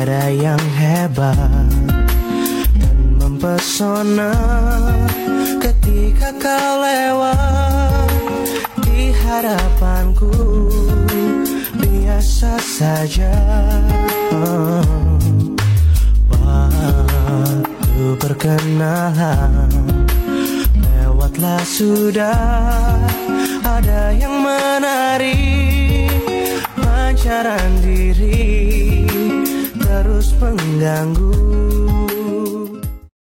tiada yang hebat dan mempesona ketika kau lewat di hadapanku. Biasa saja waktu perkenalan lewatlah sudah. Ada yang menarik, pancaran diri terus mengganggu.